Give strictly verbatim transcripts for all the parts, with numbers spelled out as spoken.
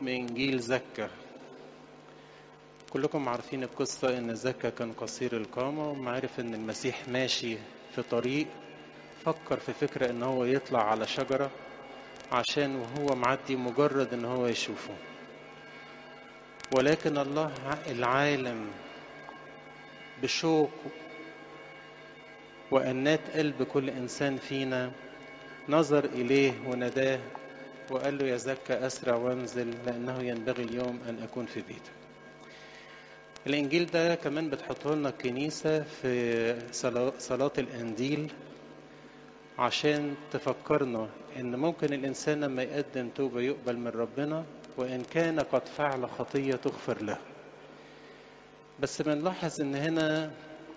من إنجيل زكا. كلكم عارفين القصة إن زكا كان قصير القامة ومعرف إن المسيح ماشي في طريق، فكر في فكرة إن هو يطلع على شجرة عشان وهو معدي مجرد إن هو يشوفه. ولكن الله العالم بشوق وأنات قلب كل إنسان فينا نظر إليه وناداه وقال له يا زكا أسرع وانزل لأنه ينبغي اليوم أن أكون في بيتك. الإنجيل ده كمان بتحطه لنا الكنيسة في صلاة الإنجيل عشان تفكرنا إن ممكن الإنسان لما يقدم توبة يقبل من ربنا، وإن كان قد فعل خطية تغفر له. بس بنلاحظ إن هنا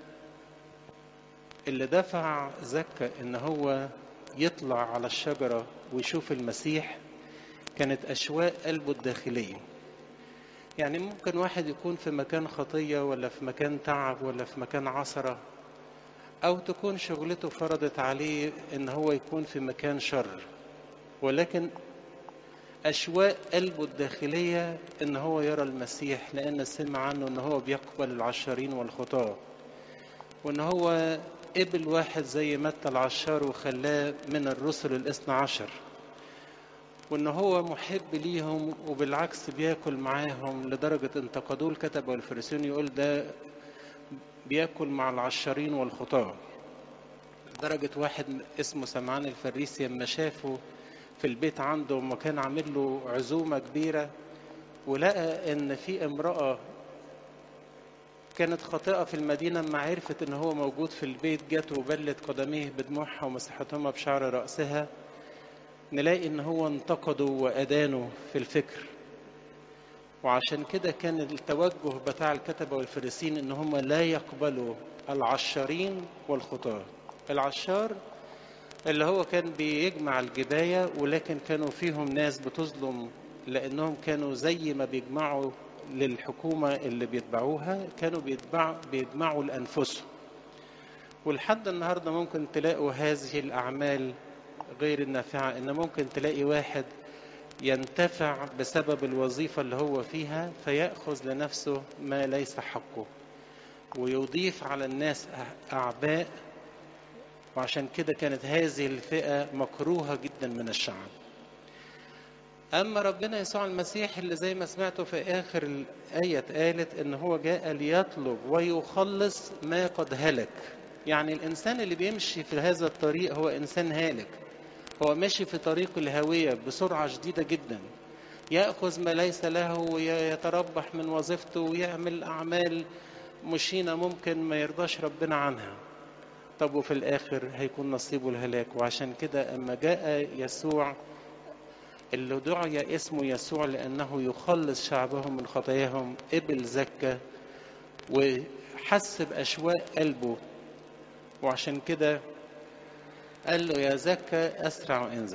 اللي دفع زكا إن هو يطلع على الشجرة ويشوف المسيح كانت أشواق قلبه الداخلية. يعني ممكن واحد يكون في مكان خطية ولا في مكان تعب ولا في مكان عثرة، أو تكون شغلته فرضت عليه إن هو يكون في مكان شر، ولكن أشواق قلبه الداخلية إن هو يرى المسيح، لأن سمع عنه إن هو بيقبل العشارين والخطاة، وإن هو قبل واحد زي متى العشار وخلاه من الرسل الاثنى عشر، وإن هو محب ليهم وبالعكس بياكل معاهم، لدرجة انتقدوه الكتبة والفريسيون يقول ده بياكل مع العشارين والخطاة. لدرجة واحد اسمه سمعان الفريسي لما شافه في البيت عنده وما كان عامل له عزومة كبيرة، ولقى إن في امرأة كانت خاطئة في المدينة، ما عرفت إن هو موجود في البيت جت وبلت قدميه بدموعها ومسحتهما بشعر رأسها، نلاقي إن هو انتقده وأدانه في الفكر. وعشان كده كان التوجه بتاع الكتبة والفريسين إن هم لا يقبلوا العشارين والخطاة. العشار اللي هو كان بيجمع الجباية، ولكن كانوا فيهم ناس بتظلم، لأنهم كانوا زي ما بيجمعوا للحكومة اللي بيتبعوها كانوا بيتبع بيجمعوا لأنفسهم. ولحد النهاردة ممكن تلاقوا هذه الأعمال غير النافعة، إن ممكن تلاقي واحد ينتفع بسبب الوظيفة اللي هو فيها فيأخذ لنفسه ما ليس حقه ويضيف على الناس أعباء، وعشان كده كانت هذه الفئة مكروهة جدا من الشعب. أما ربنا يسوع المسيح اللي زي ما سمعته في آخر الآية قالت إن هو جاء ليطلب ويخلص ما قد هلك. يعني الإنسان اللي بيمشي في هذا الطريق هو إنسان هالك، هو ماشي في طريق الهوية بسرعة شديدة جدا، يأخذ ما ليس له ويتربح من وظيفته ويعمل أعمال مشينة ممكن ما يرضاش ربنا عنها. طب وفي الآخر هيكون نصيبه الهلاك. وعشان كده أما جاء يسوع اللي دعي اسمه يسوع لأنه يخلص شعبهم من خطاياهم، قبل زكا وحس بأشواق قلبه، وعشان كده قال له يا زكا أسرع وانزل.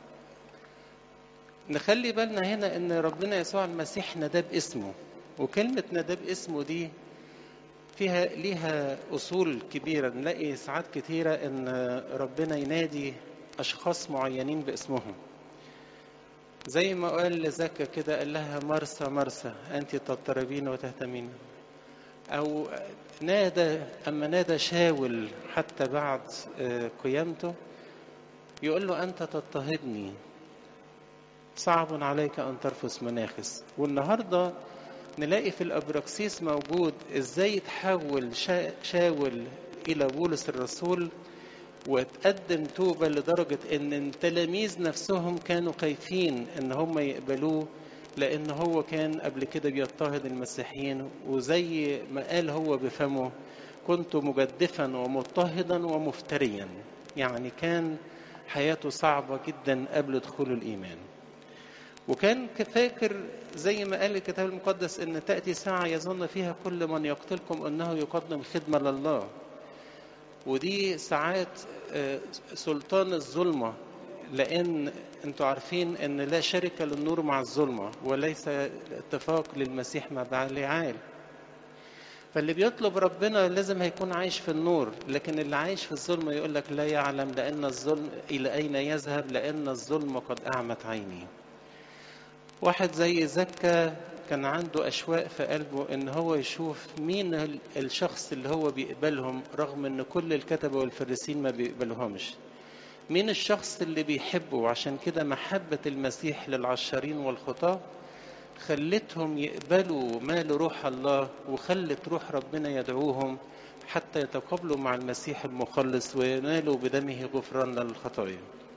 نخلي بالنا هنا ان ربنا يسوع المسيح نداب اسمه، وكلمة نداب اسمه دي فيها ليها أصول كبيرة. نلاقي ساعات كتيرة ان ربنا ينادي أشخاص معينين باسمهم، زي ما قال لزكا كده قال لها مرسى مرسى أنت تضطربين وتهتمين، أو نادى أما نادى شاول حتى بعد قيامته يقول له أنت تضطهدني صعب عليك أن ترفس مناخس. والنهاردة نلاقي في الأبراكسيس موجود إزاي تحول شاول إلى بولس الرسول وتقدم توبة، لدرجة أن التلاميذ نفسهم كانوا خايفين أن هم يقبلوه، لأن هو كان قبل كده بيضطهد المسيحيين، وزي ما قال هو بفمه كنت مجدفا ومضطهدا ومفتريا. يعني كان حياته صعبة جدا قبل دخول الإيمان، وكان فاكر زي ما قال الكتاب المقدس ان تأتي ساعة يظن فيها كل من يقتلكم انه يقدم خدمة لله. ودي ساعات سلطان الظلمة، لان انتوا عارفين ان لا شركة للنور مع الظلمة وليس اتفاق للمسيح مع بليعال. فاللي بيطلب ربنا لازم هيكون عايش في النور، لكن اللي عايش في الظلمة يقول لك لا يعلم لأن الظلم إلى أين يذهب، لأن الظلم قد أعمت عيني. واحد زي زكا كان عنده أشواق في قلبه إن هو يشوف مين الشخص اللي هو بيقبلهم رغم إن كل الكتبة والفريسين ما بيقبلهمش. مين الشخص اللي بيحبه؟ عشان كده محبة المسيح للعشارين والخطاة خلتهم يقبلوا مال روح الله، وخلت روح ربنا يدعوهم حتى يتقابلوا مع المسيح المخلص وينالوا بدمه غفران للخطايا.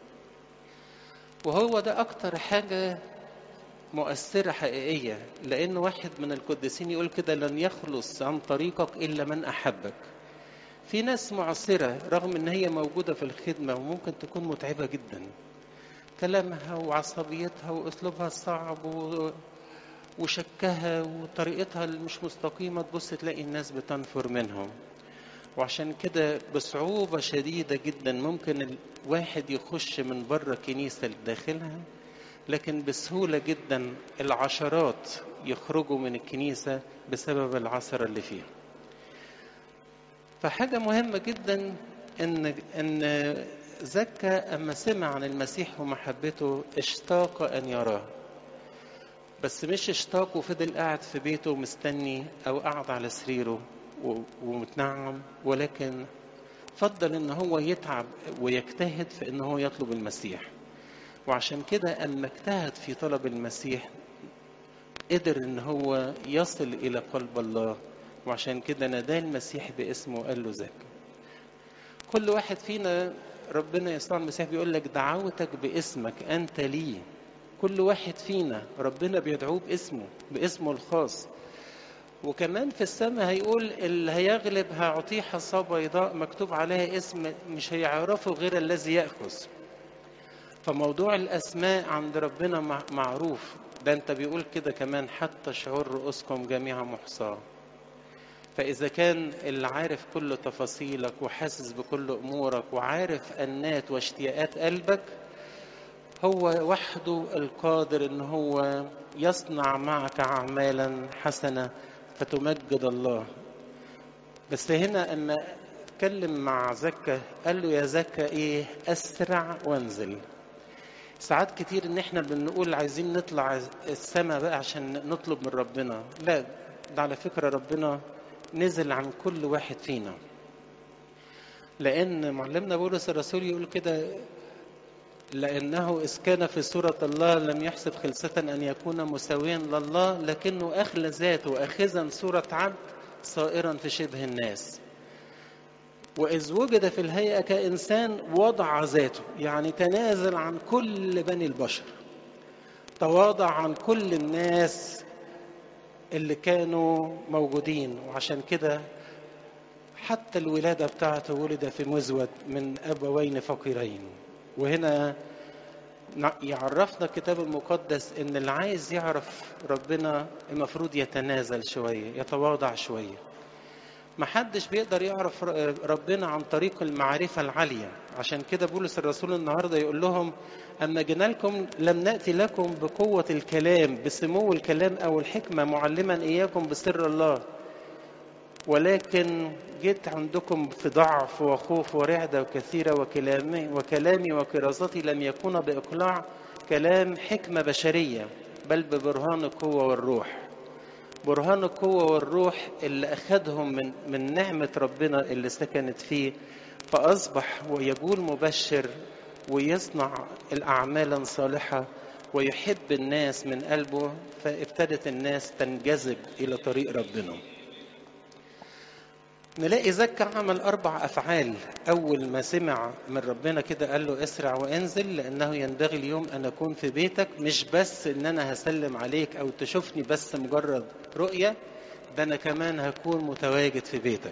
وهو ده أكتر حاجة مؤثرة حقيقية، لأن واحد من القديسين يقول كده: لن يخلص عن طريقك إلا من أحبك. في ناس معصرة رغم إن هي موجودة في الخدمة وممكن تكون متعبة جدا، كلامها وعصبيتها وأسلوبها الصعب وشكها وطريقتها المش مستقيمة، تبص تلاقي الناس بتنفر منهم. وعشان كده بصعوبة شديدة جدا ممكن الواحد يخش من بره كنيسة لداخلها، لكن بسهولة جدا العشرات يخرجوا من الكنيسة بسبب العثرة اللي فيها. فحاجة مهمة جدا إن إن زكا أما سمع عن المسيح ومحبته اشتاق أن يراه، بس مش اشتاق وفضل قاعد في بيته مستني أو قاعد على سريره ومتنعم، ولكن فضل إن هو يتعب ويجتهد في إن هو يطلب المسيح. وعشان كده أما اجتهد في طلب المسيح قدر إن هو يصل إلى قلب الله، وعشان كده ناداه المسيح باسمه وقال له زكا. كل واحد فينا ربنا يسوع المسيح بيقول لك: دعوتك باسمك أنت لي. كل واحد فينا ربنا بيدعوه باسمه، باسمه الخاص. وكمان في السماء هيقول: اللي هيغلب هأعطيه حصى بيضاء مكتوب عليها اسم مش هيعرفه غير الذي يأخذ. فموضوع الأسماء عند ربنا معروف. ده أنت بيقول كده كمان: حتى شعور رؤوسكم جميعا محصاة. فإذا كان اللي عارف كل تفاصيلك وحاسس بكل أمورك وعارف أنات واشتياقات قلبك، هو وحده القادر إن هو يصنع معك أعمالا حسنة فتمجد الله. بس هنا أما اتكلم مع زكا قال له: يا زكا إيه؟ أسرع وانزل. ساعات كتير إن إحنا بنقول عايزين نطلع السماء بقى عشان نطلب من ربنا. لا، ده على فكرة ربنا نزل عن كل واحد فينا، لأن معلمنا بولس الرسول يقول كده: لأنه إذ كان في صورة الله لم يحسب خلسة أن يكون مساويا لله، لكنه أخلى ذاته أخذا صورة عبد صائرا في شبه الناس، وإذ وجد في الهيئة كإنسان وضع ذاته، يعني تنازل عن كل بني البشر، تواضع عن كل الناس اللي كانوا موجودين. وعشان كده حتى الولادة بتاعته ولد في مزود من أبوين فقيرين. وهنا يعرفنا الكتاب المقدس إن اللي عايز يعرف ربنا المفروض يتنازل شوية، يتواضع شوية. محدش بيقدر يعرف ربنا عن طريق المعرفة العالية. عشان كده بولس الرسول النهاردة يقول لهم: أما جينا لكم لم نأتي لكم بقوة الكلام بسمو الكلام أو الحكمة معلما إياكم بسر الله، ولكن جيت عندكم في ضعف وخوف ورعدة وكثيرة، وكلامي وكلامي وكرازتي لم يكون بإقلاع كلام حكمة بشرية، بل ببرهان القوة والروح. برهان القوة والروح اللي أخذهم من من نعمة ربنا اللي سكنت فيه، فأصبح ويقول مبشر ويصنع الأعمال الصالحة ويحب الناس من قلبه، فابتدت الناس تنجذب إلى طريق ربنا. نلاقي زكا عمل أربع أفعال. أول ما سمع من ربنا كده قال له: اسرع وانزل، لأنه ينبغي اليوم أن أكون في بيتك. مش بس إن أنا هسلم عليك أو تشوفني بس مجرد رؤية، ده أنا كمان هكون متواجد في بيتك.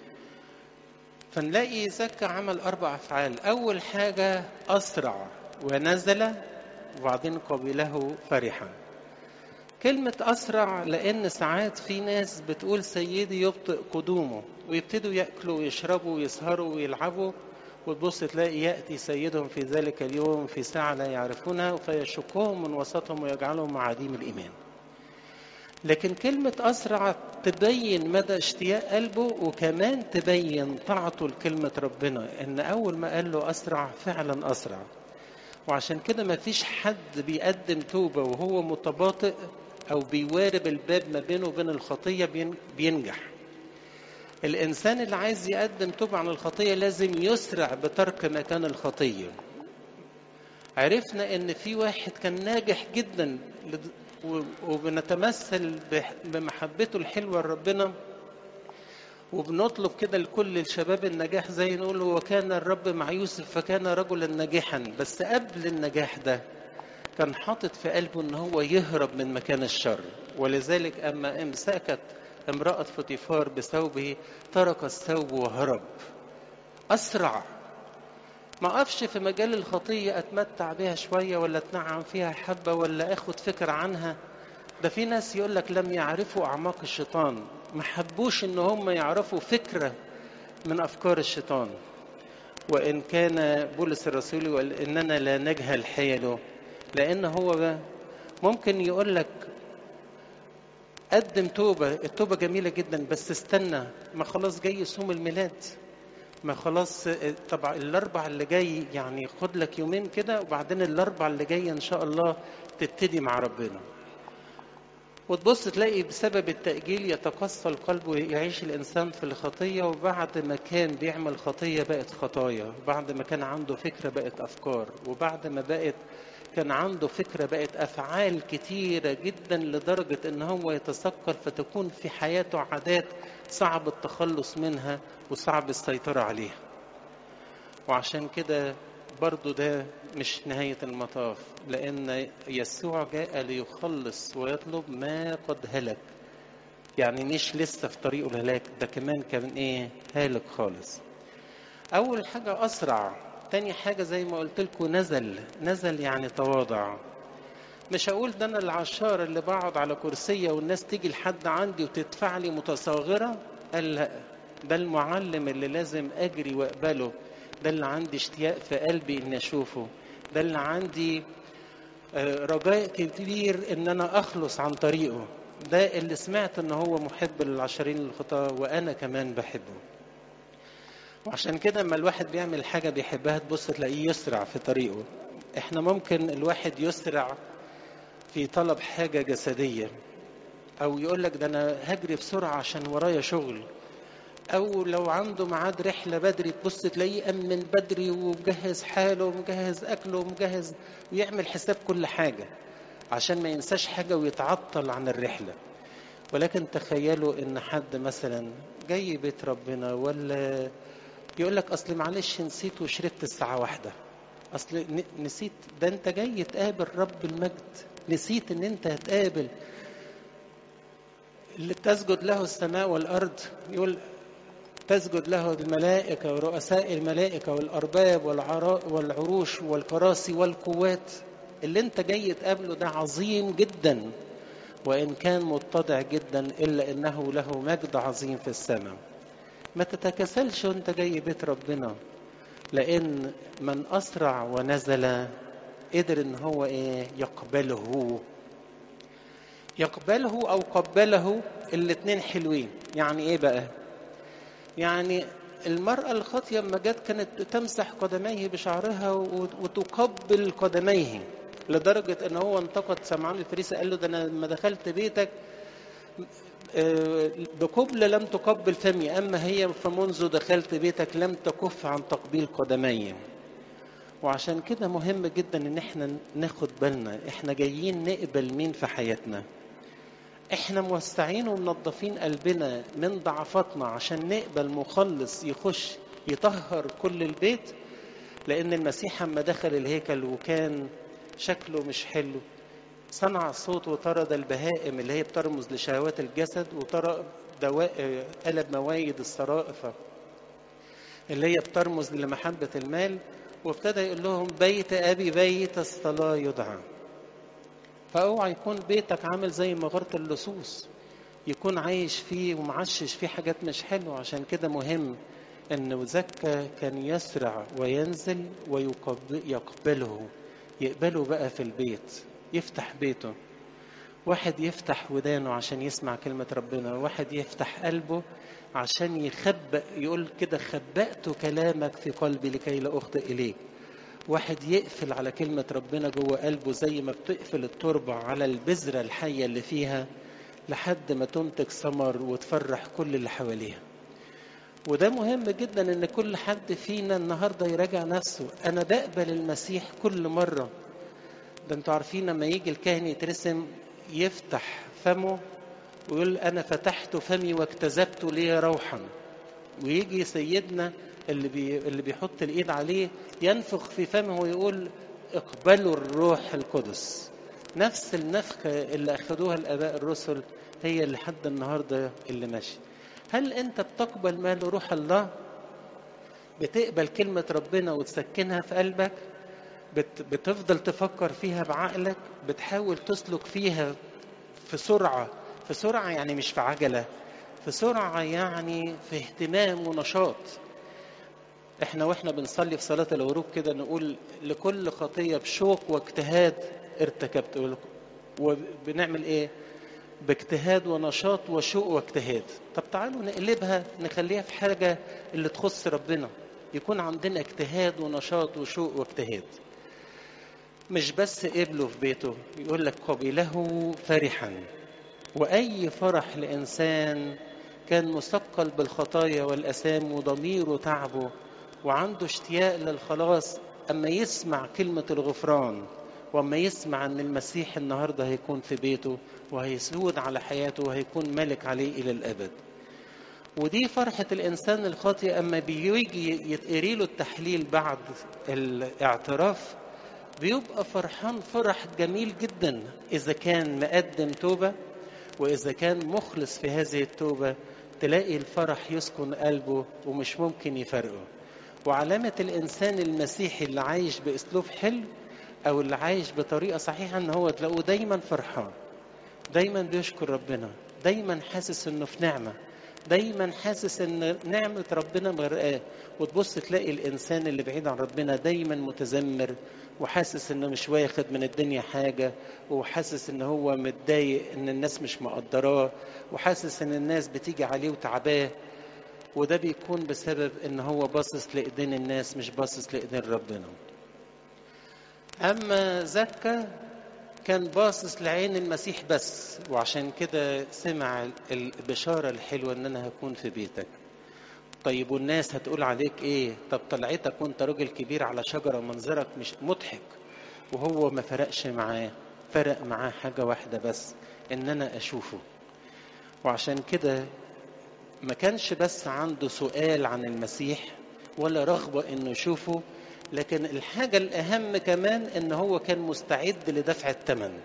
فنلاقي زكا عمل أربع أفعال. أول حاجة أسرع ونزل، وبعدين قبله فرحا. كلمة أسرع لأن ساعات في ناس بتقول سيدي يبطئ قدومه، ويبتدوا يأكلوا ويشربوا ويسهروا ويلعبوا، وتبص تلاقي يأتي سيدهم في ذلك اليوم في ساعة لا يعرفونها فيشكهم من وسطهم ويجعلهم معاديم الإيمان. لكن كلمة أسرع تبين مدى اشتياق قلبه، وكمان تبين طاعته لكلمة ربنا، إن أول ما قال له أسرع فعلا أسرع. وعشان كده ما فيش حد بيقدم توبة وهو متباطئ أو بيوارب الباب ما بينه وبين الخطية بينجح. الإنسان اللي عايز يقدم توبة عن الخطية لازم يسرع بترك مكان الخطية. عرفنا إن في واحد كان ناجح جدا وبنتمثل بمحبته الحلوة لربنا، وبنطلب كده لكل الشباب النجاح زي نقول وكان الرب مع يوسف فكان رجلا ناجحا. بس قبل النجاح ده كان حاطط في قلبه ان هو يهرب من مكان الشر، ولذلك اما امسكت امرأة فطيفار بثوبه ترك الثوب وهرب. اسرع ما اقفش في مجال الخطية اتمتع بها شوية ولا اتنعم فيها حبة ولا اخد فكرة عنها. ده في ناس يقول لك لم يعرفوا اعماق الشيطان، ما حبوش ان هم يعرفوا فكرة من افكار الشيطان. وان كان بولس الرسول يقول اننا لا نجهل حيله، لان هو ممكن يقول لك قدم توبة، التوبة جميلة جدا بس استنى، ما خلاص جاي صوم الميلاد، ما خلاص طبعا الاربع اللي جاي يعني خد لك يومين كده وبعدين الاربع اللي جاي ان شاء الله تبتدي مع ربنا. وتبص تلاقي بسبب التأجيل يتقسى القلب ويعيش الإنسان في الخطية، وبعد ما كان بيعمل خطية بقت خطايا، بعد ما كان عنده فكرة بقت أفكار، وبعد ما بقت كان عنده فكرة بقت أفعال كتيرة جدا لدرجة إن هو يتسكر، فتكون في حياته عادات صعب التخلص منها وصعب السيطرة عليها. وعشان كده برضو ده مش نهاية المطاف، لأن يسوع جاء ليخلص ويطلب ما قد هلك. يعني مش لسه في طريقه الهلاك، ده كمان كان إيه هالك خالص. أول حاجة أسرع، تاني حاجة زي ما قلت لكم نزل نزل يعني تواضع. مش هقول ده أنا العشار اللي بقعد على كرسية والناس تيجي لحد عندي وتدفع لي متصاغرة، قال لا، ده المعلم اللي لازم أجري وأقبله، ده اللي عندي اشتياق في قلبي إن أشوفه، ده اللي عندي رجاء كبير إن أنا أخلص عن طريقه، ده اللي سمعت إن هو محب للعشرين الخطاة وأنا كمان بحبه. وعشان كده اما الواحد بيعمل حاجة بيحبها تبص تلاقيه يسرع في طريقه. احنا ممكن الواحد يسرع في طلب حاجة جسدية، او يقول لك ده انا هجري بسرعة عشان ورايا شغل، او لو عنده ميعاد رحلة بدري تبص تلاقيه امن بدري ومجهز حاله ومجهز اكله ومجهز ويعمل حساب كل حاجة عشان ما ينساش حاجة ويتعطل عن الرحلة. ولكن تخيلوا ان حد مثلا جاي بيت ربنا ولا يقول لك اصل معلش نسيت وشربت الساعة واحدة، اصل نسيت، ده انت جاي تقابل رب المجد، نسيت ان انت هتقابل اللي تسجد له السماء والارض. يقول تسجد له الملائكة ورؤساء الملائكة والارباب والعروش والكراسي والقوات. اللي انت جاي تقابله ده عظيم جدا، وان كان متضع جدا الا انه له مجد عظيم في السماء. ما تتكسلش وانت جاي بيت ربنا، لان من اسرع ونزل قدر ان هو ايه يقبله يقبله او قبله. الاتنين حلوين. يعني ايه بقى؟ يعني المرأة الخاطية لما جت كانت تمسح قدميه بشعرها وتقبل قدميه، لدرجة ان هو انتقد سمعان الفريسي قال له ده انا لما دخلت بيتك بقبلة لم تقبل فمي، أما هي فمنذ دخلت بيتك لم تكف عن تقبيل قدمي. وعشان كده مهم جدا ان احنا ناخد بالنا احنا جايين نقبل مين في حياتنا. احنا موسعين ومنظفين قلبنا من ضعفاتنا عشان نقبل مخلص يخش يطهر كل البيت. لان المسيح لما دخل الهيكل وكان شكله مش حلو صنع صوت وطرد البهائم اللي هي بترمز لشهوات الجسد، وطرد دواء قلب موايد السرائف اللي هي بترمز لمحبة المال، وابتدى يقول لهم بيت أبي بيت الصلاة يدعى. فأوعى يكون بيتك عامل زي مغارة اللصوص يكون عايش فيه ومعشش فيه حاجات مش حلوة. عشان كده مهم أن زكا كان يسرع وينزل ويقبله، يقبله بقى في البيت، يفتح بيته. واحد يفتح ودانه عشان يسمع كلمة ربنا، واحد يفتح قلبه عشان يخبأ، يقول كده خبأت كلامك في قلبي لكي لا أخطئ إليك. واحد يقفل على كلمة ربنا جوه قلبه زي ما بتقفل التربة على البذرة الحية اللي فيها لحد ما تنتج ثمر وتفرح كل اللي حواليها. وده مهم جدا ان كل حد فينا النهاردة يراجع نفسه، انا بقبل المسيح كل مرة. ده انتوا عارفين لما يجي الكاهن يترسم يفتح فمه ويقول انا فتحت فمي واكتسبت لي روحا، ويجي سيدنا اللي بي اللي بيحط الايد عليه ينفخ في فمه ويقول اقبلوا الروح القدس. نفس النفخه اللي اخذوها الاباء الرسل هي اللي لحد النهارده اللي ماشي. هل انت بتقبل مال روح الله؟ بتقبل كلمه ربنا وتسكنها في قلبك؟ بت بتفضل تفكر فيها بعقلك؟ بتحاول تسلك فيها في سرعه؟ في سرعه يعني مش في عجله، في سرعه يعني في اهتمام ونشاط. احنا واحنا بنصلي في صلاة الغروب كده نقول لكل خطية بشوق واجتهاد ارتكبت، وبنعمل ايه؟ باجتهاد ونشاط وشوق واجتهاد. طب تعالوا نقلبها نخليها في حاجة اللي تخص ربنا، يكون عندنا اجتهاد ونشاط وشوق واجتهاد. مش بس قبله في بيته، يقول لك قبله فرحا. وأي فرح لإنسان كان مثقل بالخطايا والأثام وضميره تعبه وعنده اشتياق للخلاص، أما يسمع كلمة الغفران وأما يسمع أن المسيح النهاردة هيكون في بيته وهيسود على حياته وهيكون ملك عليه إلى الأبد. ودي فرحة الإنسان الخاطئ أما بيجي يتقري له التحليل بعد الاعتراف، بيبقى فرحان فرح جميل جدا إذا كان مقدم توبة، وإذا كان مخلص في هذه التوبة تلاقي الفرح يسكن قلبه ومش ممكن يفرقه. وعلامة الإنسان المسيحي اللي عايش بأسلوب حلو أو اللي عايش بطريقة صحيحة إن هو تلاقوه دايما فرحان، دايما بيشكر ربنا، دايما حاسس إنه في نعمة، دايما حاسس إن نعمة ربنا مغرقاه. وتبص تلاقي الإنسان اللي بعيد عن ربنا دايما متذمر وحاسس إنه مش واخد من الدنيا حاجة، وحاسس إن هو متضايق إن الناس مش مقدراه، وحاسس إن الناس بتيجي عليه وتعباه. وده بيكون بسبب إن هو باصص لإيدين الناس مش باصص لإيدين ربنا. أما زكا كان باصص لعين المسيح بس، وعشان كده سمع البشارة الحلوة إن أنا هكون في بيتك. طيب والناس هتقول عليك إيه؟ طب طلعتك وأنت راجل كبير على شجرة منظرك مش مضحك. وهو ما فرقش معاه، فرق معاه حاجة واحدة بس، إن أنا أشوفه. وعشان كده ما كانش بس عنده سؤال عن المسيح ولا رغبة إنه يشوفه، لكن الحاجة الأهم كمان إن هو كان مستعد لدفع الثمن.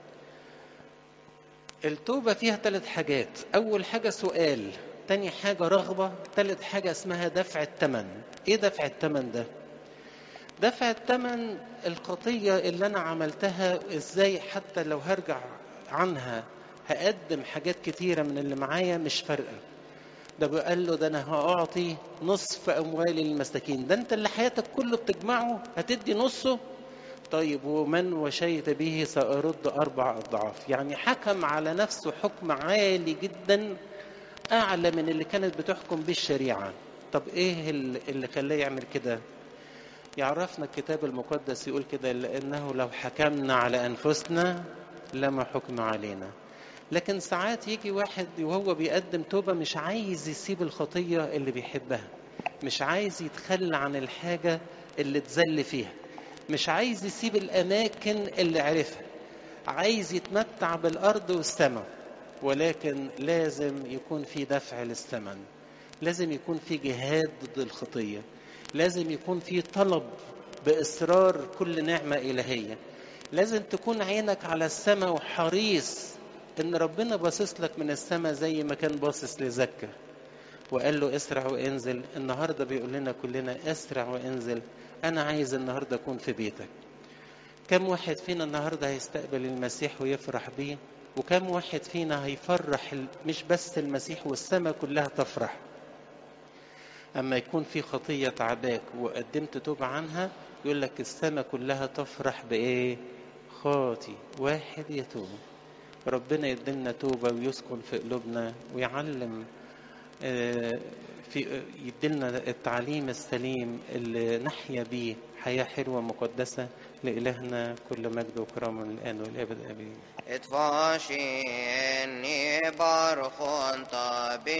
التوبة فيها ثلاث حاجات، أول حاجة سؤال، تاني حاجة رغبة، ثالث حاجة اسمها دفع الثمن. إيه دفع الثمن ده؟ دفع الثمن الخطية اللي أنا عملتها إزاي، حتى لو هرجع عنها هقدم حاجات كتيرة من اللي معايا مش فارقة. ده بقال له ده أنا هأعطي نصف أموالي للمساكين. ده أنت اللي حياتك كله بتجمعه هتدي نصه؟ طيب ومن وشيت به سأرد أربع أضعاف. يعني حكم على نفسه حكم عالي جدا، أعلى من اللي كانت بتحكم به الشريعة. طب إيه اللي خلاه يعمل كده؟ يعرفنا الكتاب المقدس يقول كده لأنه لو حكمنا على أنفسنا لما حكم علينا. لكن ساعات يجي واحد وهو بيقدم توبة مش عايز يسيب الخطية اللي بيحبها، مش عايز يتخلى عن الحاجة اللي اتذل فيها، مش عايز يسيب الأماكن اللي عرفها، عايز يتمتع بالأرض والسماء. ولكن لازم يكون في دفع للثمن، لازم يكون في جهاد ضد الخطية، لازم يكون في طلب بإصرار كل نعمة إلهية، لازم تكون عينك على السماء وحريص إن ربنا باصص لك من السماء زي ما كان باصص لزكا وقال له اسرع وانزل. النهاردة بيقول لنا كلنا اسرع وانزل، أنا عايز النهاردة أكون في بيتك. كم واحد فينا النهاردة هيستقبل المسيح ويفرح بيه؟ وكم واحد فينا هيفرح مش بس المسيح والسماء كلها تفرح؟ أما يكون في خطية تعباك وقدمت توبة عنها يقول لك السماء كلها تفرح بإيه؟ خاطي واحد يتوب. ربنا يدلنا توبة ويسكن في قلوبنا ويعلم في يديلنا التعليم السليم اللي نحيا بيه حياة حلوة مقدسة. لإلهنا كل مجد وكرم من الآن والأبد آمين. اتفاشي اني بارخون طبي